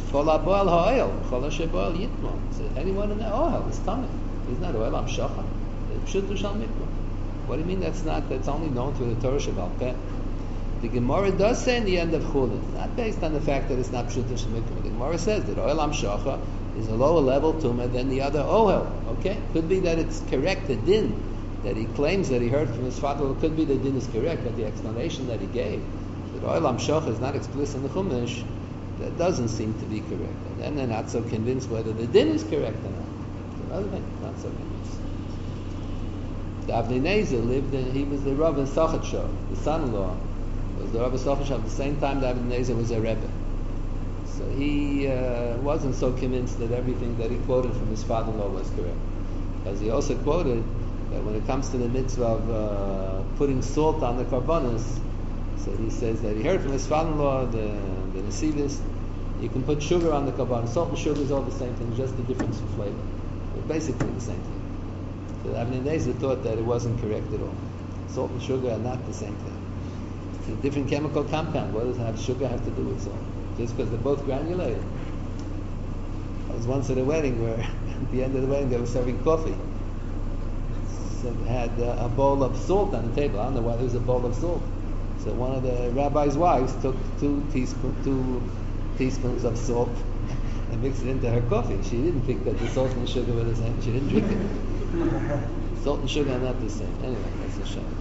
Speaker 1: Kol ha'boel ha'oil, kol ha'she boel yitmo. So anyone in the oil is tummy. He's not oil hamshacha. Pshutu shal mikvah. What do you mean that's not? That's only known through the Torah Shabbat Peh. The Gemara does say in the end of Chulin, not based on the fact that it's not Pshutu shal mikvah. The Gemara says that oil hamshacha is a lower level tumah than the other ohel. Okay, could be that it's correct. The din that he claims that he heard from his father, it could be the din is correct, but the explanation that he gave that oil hamshacha is not explicit in the Chumash, that doesn't seem to be correct. And then they're not so convinced whether the din is correct or not. Another thing, not so convinced. The Avnei Nezer lived in, he was the Rav in Sochatshov, the son-in-law was the Rav in Sochatshov at the same time that Avnei Nezer was a Rebbe. So he uh, wasn't so convinced that everything that he quoted from his father-in-law was correct. Because he also quoted that when it comes to the mitzvah of uh, putting salt on the karbonos, so he says that he heard from his father-in-law, the, the Nesivis, you can put sugar on the karbonos. Salt and sugar is all the same thing, just the difference in flavor. But basically the same thing. So Avnei Nezer thought that it wasn't correct at all. Salt and sugar are not the same thing. It's a different chemical compound. What does have sugar have to do with salt? Just because they're both granulated. I was once at a wedding where at the end of the wedding they were serving coffee. So they had uh, a bowl of salt on the table. I don't know why there was a bowl of salt. So one of the rabbi's wives took two teaspoons, two teaspoons of salt and mixed it into her coffee. She didn't think that the salt and sugar were the same. She didn't drink it. Salt and sugar are not the same. Anyway, that's a shame.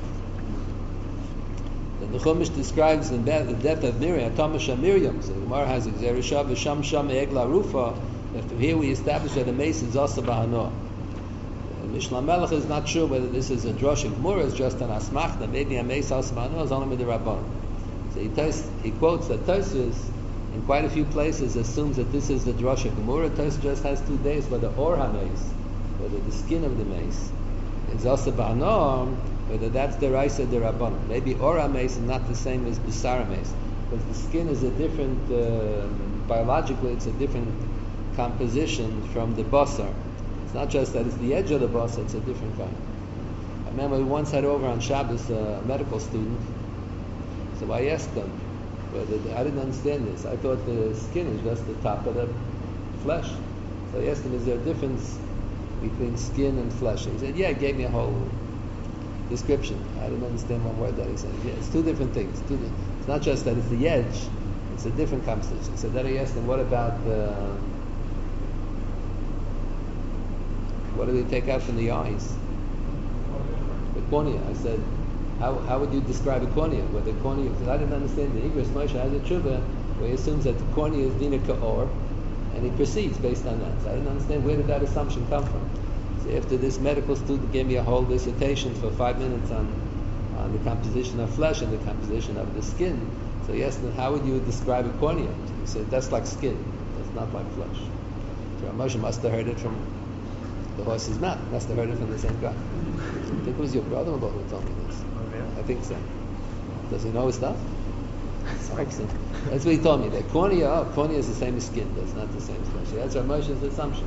Speaker 1: The Chumash describes the death, the death of Miriam, Tamasha Miriam. So the Gemara has Xerishav V'Sham Sham Egla Rufa. That from here we establish that the mace is also Bahanoah. Mishnah Melech is not sure whether this is a drosh of Gemara, it's just an asmachta. Maybe a mace also Bahanoah is only with the Rabban. So he, tos, he quotes that Tosfos in quite a few places assumes that this is the drosh of Gemara. Tosfos just has two days whether or ha-mace, whether the skin of the mace is also Bahanoah, whether that's the Raisa the Rabbanon. Maybe Ora mace is not the same as Busara mace, because the skin is a different, uh, biologically it's a different composition from the basar. It's not just that it's the edge of the basar, it's a different kind. I remember we once had over on Shabbos a medical student, so I asked him whether, they, I didn't understand this, I thought the skin is just the top of the flesh. So I asked him, is there a difference between skin and flesh? He said, yeah, he gave me a whole description. I didn't understand one word that he said. Yeah, it's two different things. Two di- it's not just that it's the edge, it's a different composition. So then I asked him, what about the, what do they take out from the eyes? The cornea. I said, how how would you describe a cornea? Where the cornea, because I didn't understand the English. Moshe has a tshuva where he assumes that the cornea is dina ka'or, and he proceeds based on that. So I didn't understand where did that assumption come from. So after this medical student gave me a whole dissertation for five minutes on on the composition of flesh and the composition of the skin. So he asked me, how would you describe a cornea? He said, that's like skin. That's not like flesh. So Moshe must have heard it from the horse's mouth. Must have heard it from the same guy. I think it was your brother-in-law who told me this.
Speaker 3: Oh, yeah?
Speaker 1: I think so. Does he know his stuff? I hope so. That's what he told me. That cornea, oh, cornea is the same as skin. That's not the same as flesh. That's Rav Moshe's assumption.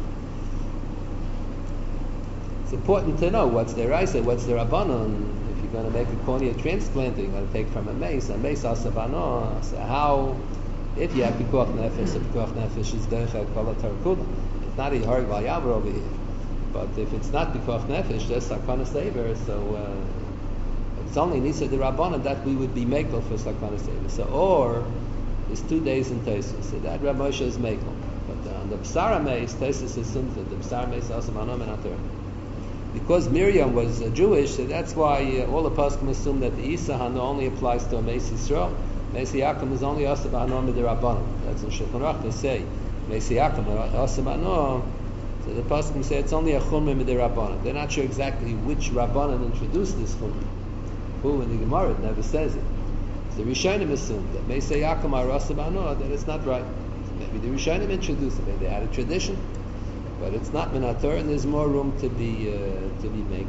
Speaker 1: It's important to know what's the Raisa, what's the Rabbanon. If you're going to make a cornea transplant, you're going to take from a mace. A mace also Bano. So how, if you have Pikuach Nefesh, if Pikuach Nefesh is Derech Kol HaTorah, it's not a Harg Vayavar over here. But if it's not Pikuach Nefesh, just Sakana Saver, so uh, it's only Nisa the Rabbanon that we would be Mekel for Sakana Saver. So, or is two days in Tosfos. So that Rav Moshe is Mekel. But uh, on the B'sara mace, Tosfos assumes that the B'sara mace also Bano and Ator. Because Miriam was uh, Jewish, so that's why uh, all the poskim assume that the Isa Hano only applies to a Meis Yisrael. Meis Yaakov is only Asa B'Hano Midirabbanon. That's in Shulchan Aruch. They say Meis Yaakov Asa B'Hano. So the poskim say it's only a Chumah Midirabbanon. They're not sure exactly which Rabbanon introduced this Chumah. Who in the Gemara it never says it. So the Rishonim assume that Meis Yaakov Asa B'Hano, that it's not right. So maybe the Rishonim introduced it. Maybe they had a tradition. But it's not Minator, and there's more room to be uh, to be made.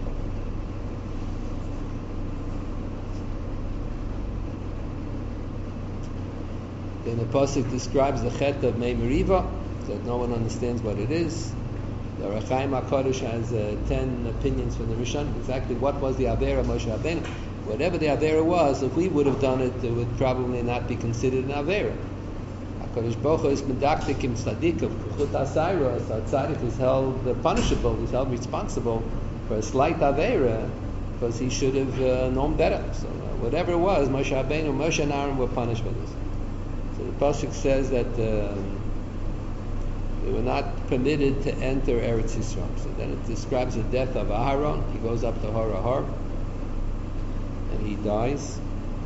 Speaker 1: Then the pasuk describes the chet of Mei Meriva, so that no one understands what it is. The Rechaim HaKadosh has uh, ten opinions from the Rishon. Exactly what was the Avera Moshe Rabbeinu. Whatever the Avera was, if we would have done it, it would probably not be considered an Avera. HaKadosh Baruch Hu is medaktik im tzaddik of kuchut asayra, so a tzaddik is held uh, punishable, he's held responsible for a slight aveira, because he should have uh, known better. So uh, whatever it was, Moshe Rabbeinu, Moshe and Aaron were punished for this. So the pasuk says that uh, they were not permitted to enter Eretz Yisrael. So then it describes the death of Aharon. He goes up to Har Har and he dies.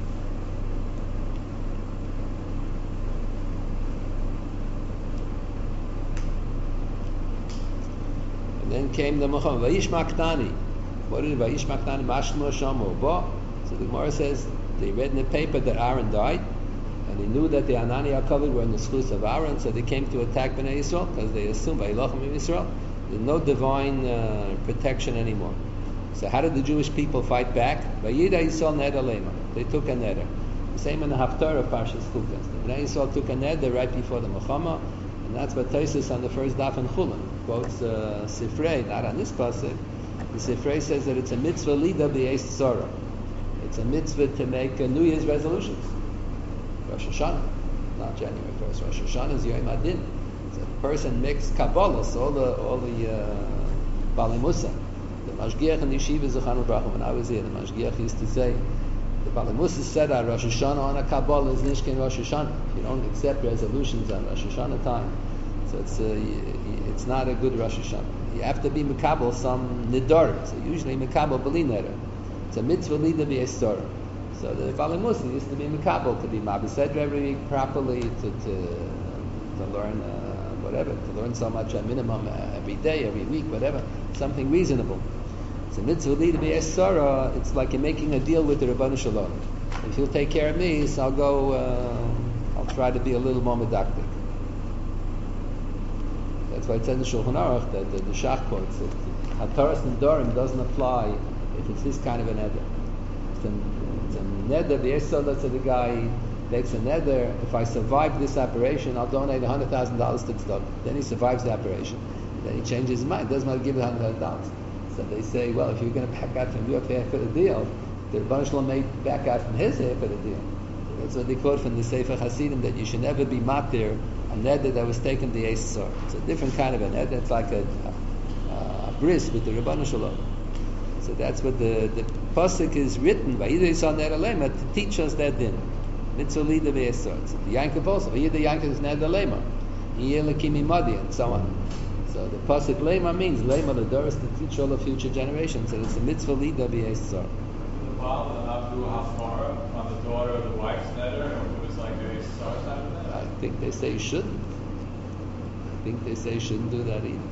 Speaker 1: And then came the Macham. Vayishma Ktani. What did Vayishma Ktani? Mashma Shamu Bo. So the Gemara says they read in the paper that Aaron died. And they knew that the Anani HaKavod were in the schus of Aaron, so they came to attack Bnei Yisrael because they assumed Vayilachem in Yisrael. There's no divine uh, protection anymore. So how did the Jewish people fight back? Vayida Yisrael neder lema. They took a neder. The same in the Haftarah of Parshas Chukas. The Bnei Yisrael took a neder right before the Milchama, and that's what Tosfos on the first daf in Chulin quotes uh, Sifrei, not on this pasuk. The Sifrei says that it's a mitzvah lida b'yeis tzara. It's a mitzvah to make uh, New Year's resolutions. Rosh Hashanah, not January first. Rosh Hashanah is Yom Adin. So the person makes Kabbalah, so all the all the uh, Balei Musa, the Mashgiach and Yeshiva Zechanu Bracha. When I was here, the Mashgiach used to say, the Balei Musa said that Rosh Hashanah on a Kabbalah is Nishkin Rosh Hashanah. You don't accept resolutions on Rosh Hashanah time, so it's uh, it's not a good Rosh Hashanah. You have to be Mekabel some Nidar. So usually Mekabel B'li Neder. It's a mitzvah lida b'yeis tzara. So the Balei Musa used to be Mekabel, to be Mabesed every week properly, to to, to learn uh, whatever, to learn so much at minimum uh, every day, every week, whatever, something reasonable. So mitzvah lida b'yeis tzara, it's like you're making a deal with the Rabbanu Shalom. If you'll take care of me, so I'll go, uh, I'll try to be a little more medactic. That's why it says in Shulchan Aruch that the, the Shach quotes that Hataras Nedarim doesn't apply if it's this kind of an neder. It's a, it's a neder, the Yesod, so the guy makes a neder, if I survive this operation, I'll donate one hundred thousand dollars to Tzedakah. Then he survives the operation. Then he changes his mind, doesn't want to give it one hundred thousand dollars. So they say, well, if you're going to back out from your half of the deal, the Rebbeinu Shalom may back out from his half of the deal. That's what they quote from the Sefer Hasidim, that you should never be matir a neder that was taken the Yesod. It's a different kind of a neder. It's like a, a, a bris with the Rebbeinu Shalom. So that's what the, the pasuk is written by Yidei Yisrael Neder Lema to teach us that din. Mitzvah lida v'yesod. So the Yankov also, Yidei Yankov is Neder Lema, Yeh Lekimi Madi, and so on. So the pasuk Lema means Lema the Doris to teach all the future generations. So it's a mitzvah lida v'yesod.
Speaker 2: The father will not do hafara on the daughter of the wife's neder, or if it was like a star type of neder?
Speaker 1: I think they say you shouldn't. I think they say you shouldn't do that either.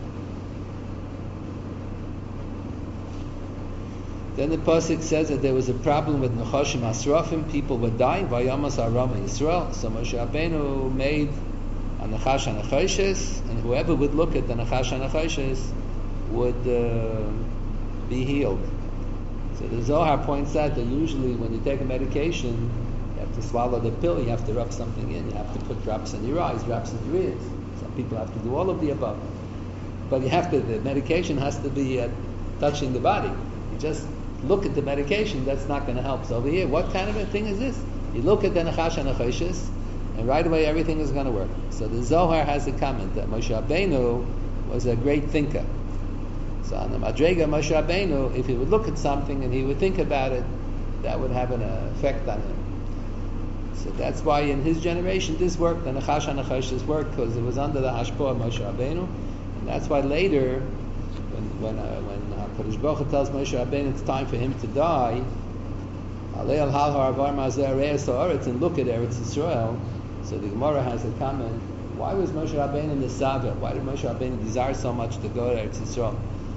Speaker 1: Then the pasuk says that there was a problem with Nechashim Asrafim, people were dying, Vayamas Aram Yisrael. So Moshe Rabbeinu made a Nechash HaNechoshes, and whoever would look at the Nechash HaNechoshes would uh, be healed. So the Zohar points out that usually when you take a medication, you have to swallow the pill, you have to rub something in, you have to put drops in your eyes, drops in your ears. Some people have to do all of the above. But you have to, the medication has to be uh, touching the body. You just look at the medication, that's not going to help. So over here, what kind of a thing is this? You look at the Nechash HaNechoshes, and right away everything is going to work. So the Zohar has a comment that Moshe Rabbeinu was a great thinker. So on the Madrega Moshe Rabbeinu, if he would look at something and he would think about it, that would have an effect on him. So that's why in his generation this worked, the Nechash HaNechoshes worked, because it was under the Hashpah of Moshe Rabbeinu, and that's why later, when when uh, when Kadosh Baruch Hu tells Moshe Rabbeinu it's time for him to die, Alei al hal haravar mazeh areis haaretz, and look at Eretz Yisrael. So the Gemara has a comment: why was Moshe Rabbeinu in the Sava? Why did Moshe Rabbeinu desire so much to go to Eretz Yisrael?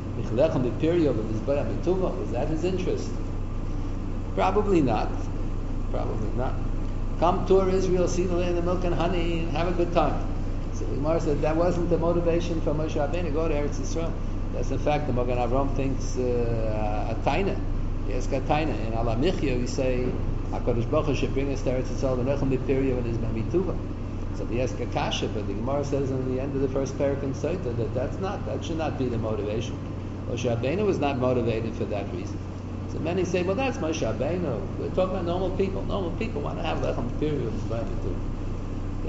Speaker 1: Was that his interest? Probably not. Probably not. Come tour Israel, see the land of milk and honey, and have a good time. So the Gemara said that wasn't the motivation for Moshe Rabbeinu to go to Eretz Yisrael. That's in fact the Magen Avram thinks uh, a taina. He has got taina. In Ala Michya we say HaKadosh Baruch Hu should bring us to Eretz Yisrael the Nechem B'Piriya when there's Ben Bituva. So he has Kasha, but the Gemara says in the end of the first parak in Sotah that that's not, that should not be the motivation. Moshe Rabbeinu was not motivated for that reason. So many say, well, that's Moshe Rabbeinu. We're talking about normal people. Normal people want to have Lechem B'Piriya when there's Ben Bituva.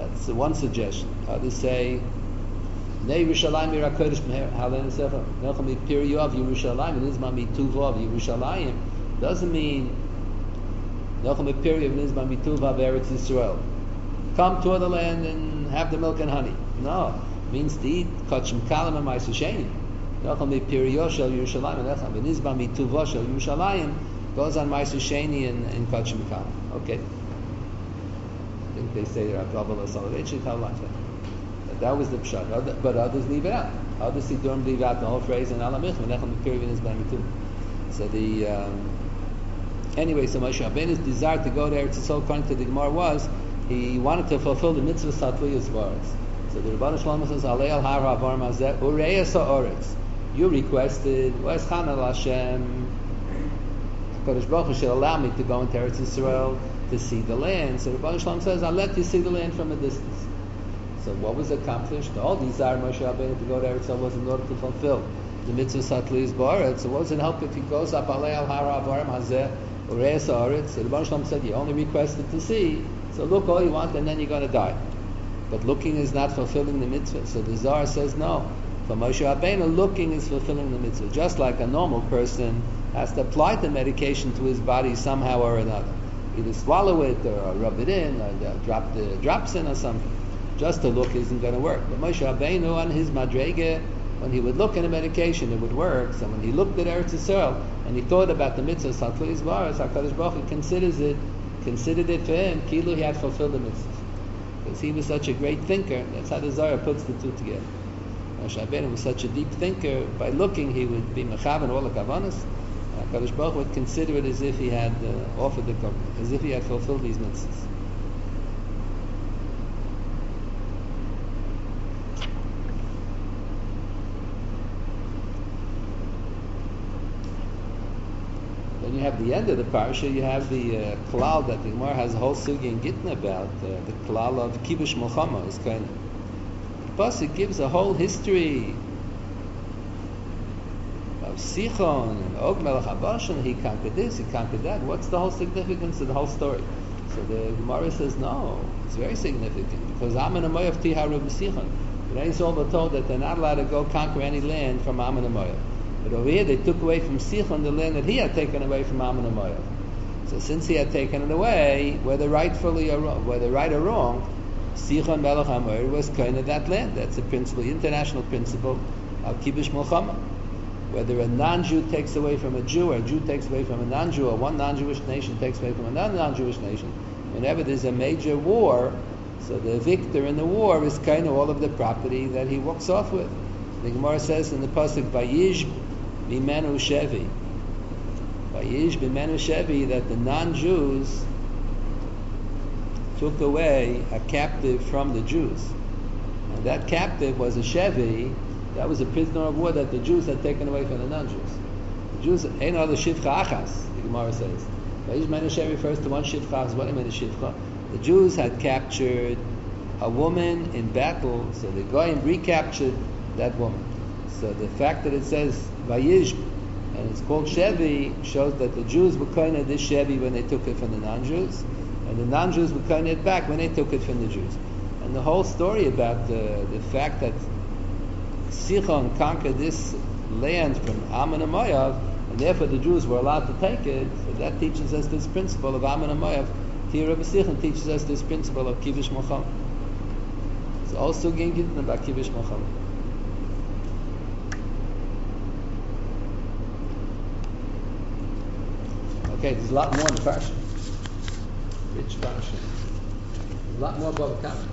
Speaker 1: That's one suggestion. Others say, "Nei Yerushalayim Ira Kodesh Halen Sefer Nelcham Piri of Yerushalayim Nizma Mituva of Yerushalayim." Doesn't mean Nelcham Piri of Nizma Mituva of Eretz Yisrael. Come to the land and have the milk and honey. No, it means to eat Kachim Kalam and Ma'aser Sheni. Nelcham Piri Shel Yerushalayim and Nelcham Nizma Mituva Shel Yerushalayim goes on Ma'aser Sheni and, and Kachim Kalam. Okay. I think they say they're Akrav Solid. But that was the pshat. But others leave it out. Others see Durham leave out the whole phrase in Alamich Menechem Piriv is Bamitu. So the um, anyway, so Moshe Rabbeinu's desire to go to Eretz Yisrael, according to the Gemara, was he wanted to fulfill the mitzvah Satliyas Varetz. So the Rebbeinu Shlomo says, Alei al Har Havar Mazeh Ureis Ha'oretz. You requested, Wes Chanal Hashem, Kodesh Baruch Hu should allow me to go into Eretz Yisrael to see the land. So the Rebbeinu Shlomo says, I'll let you see the land from a distance. So what was accomplished? All desire Moshe Rabbeinu to go to Eretz Yisrael was in order to fulfill the mitzvah Satliyas Varetz. So what does it help if he goes up Alei al Har Havar Mazeh Ureis Ha'oretz? So the Rebbeinu Shlomo said, you only requested to see. So look all you want and then you're going to die. But looking is not fulfilling the mitzvah. So the Zohar says no. For Moshe Rabbeinu, looking is fulfilling the mitzvah. Just like a normal person has to apply the medication to his body somehow or another. Either swallow it or rub it in or drop the drops in or something. Just to look isn't going to work. But Moshe Rabbeinu on his madrege, when he would look at a medication, it would work. So when he looked at Eretz Yisrael and he thought about the mitzvah Satliyas Varetz, HaKadosh Baruch Hu considers it considered it for him, Kilu, he had fulfilled the mitzvah. Because he was such a great thinker, that's how the Zohar puts the two together. Moshe Rabbeinu was such a deep thinker, by looking he would be mechavan all the kavanas, HaKadosh Baruch Hu would consider it as if he had uh, offered the as if he had fulfilled these mitzvahs. Then you have the end of the parasha, you have the uh, klal that the Gemara has a whole sugi in Gittin about, uh, the klal of Kibush Milchama is kind of. Plus it gives a whole history of Sichon and Og Melech HaBashan, he conquered this, he conquered that. What's the whole significance of the whole story? So the Gemara says, no, it's very significant, because Ammon and Moav Tiharu b'Sichon. But Yisrael were told that they're not allowed to go conquer any land from Ammon and Moav. But over here they took away from Sichon the land that he had taken away from Ammon and Moav. So since he had taken it away, whether rightfully or wrong, whether right or wrong, Sichon Melech HaMoav was kind of that land. That's a principle, international principle of Kibush Milchama. Whether a non-Jew takes away from a Jew, or a Jew takes away from a non-Jew, or one non-Jewish nation takes away from another non-Jewish nation, whenever there's a major war, so the victor in the war is kind of all of the property that he walks off with. The Gemara says in the pasuk, Vayish Bimenu Shevi, Vayish Bimenu Shevi, that the non-Jews took away a captive from the Jews. And that captive was a Shevi, that was a prisoner of war that the Jews had taken away from the non-Jews. The Jews, ain't other Shivcha Achas, the Gemara says. Vayish Bimenu Shevi refers to one Shivcha Achas, what do you mean a Shivcha? The Jews had captured a woman in battle, so the Goyim recaptured that woman. So the fact that it says Vayish and it's called Shevi shows that the Jews were kind of this Shevi when they took it from the non-Jews, and the non-Jews were kind of it back when they took it from the Jews. And the whole story about the, the fact that Sichon conquered this land from Ammon and Moav, and therefore the Jews were allowed to take it, so that teaches us this principle of Ammon and Moav. Here Rabbi Sichon teaches us this principle of Kibush Milchama. It's also getting about Kibush Milchama. Okay, there's a lot more in the parsha. Rich parsha. There's a lot more above the comment.